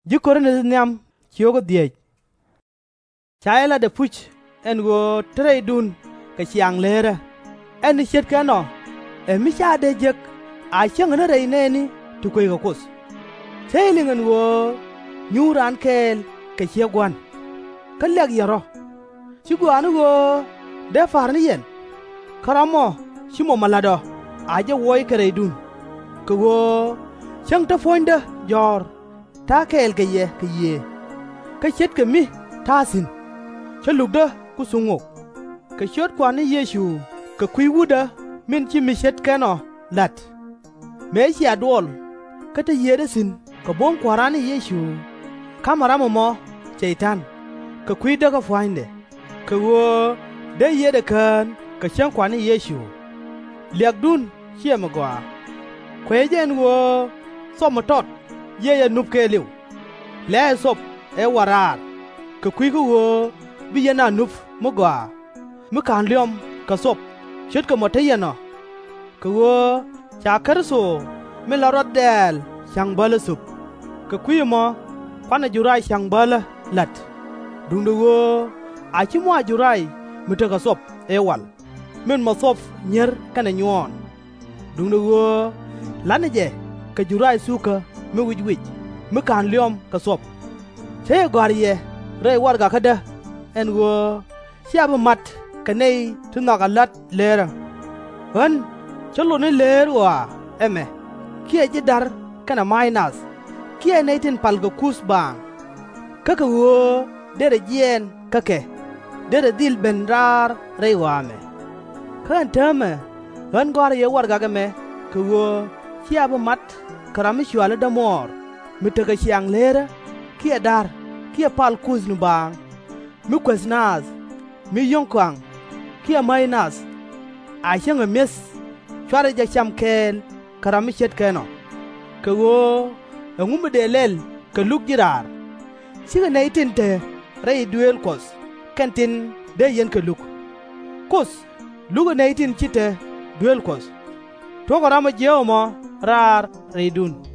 jikor ne nyam chiyogo diej chayela de puch en go trey dun ka chiang lera en chet kano e mi cha de jek a chang na rei ne ni tu ko go kos tailing go nyuran kel ka chiegwan ka leg yaro chigwan go de far ni yen karamo chimo malado aje woy kare dun ko go chang ta fonda jor ta kel ke ye ka chet ke mi tasin chalugda ku sungo ka chot kwani yesu ka kuiwuda min chi mi chet kano lat me chi adol ka ta yede sin ka bon kwarani yesu kamara mo cheitan ka kuida ka fwande ka wo de yede kan ka chang kwani yesu liagdun chi amagwa kwejen wo somotot ye nup ke liu le sop e warar ka kui ko wo bi yana nup mo gwa mo kan liom ka sop chet ko mo tayano ka wo cha karso me la rodel chang bala sup ka kui mo pana jurai chang bala lat dung do wo a chi mo jurai mi ta ka sop e wal men mo sop nyer kana nyon dung do wo lane je ka jurai suka me wij me kan liom ka sop che gwariye re warga kada en go siab mat kanei tuna ga lat lera han chalo ne lerwa eme kie je dar kana minus kie ne tin palgo kus bang kaka wo dere jen kake dere dil benrar re wame kan tame han gwariye warga ga me ko wo siab mat karami shwala da mor mitaka chiang lera kia dar kia pal kuz nu bang mi kwesnaz mi yongkwang kia mainas a chang mes chware ja cham kel karami chet keno ko wo ngum de lel ka luk jirar siga nay tinte ray duel kos kantin de yen ka luk kos lugo nay tin chite duel kos to ko rama jewo mo rar reidun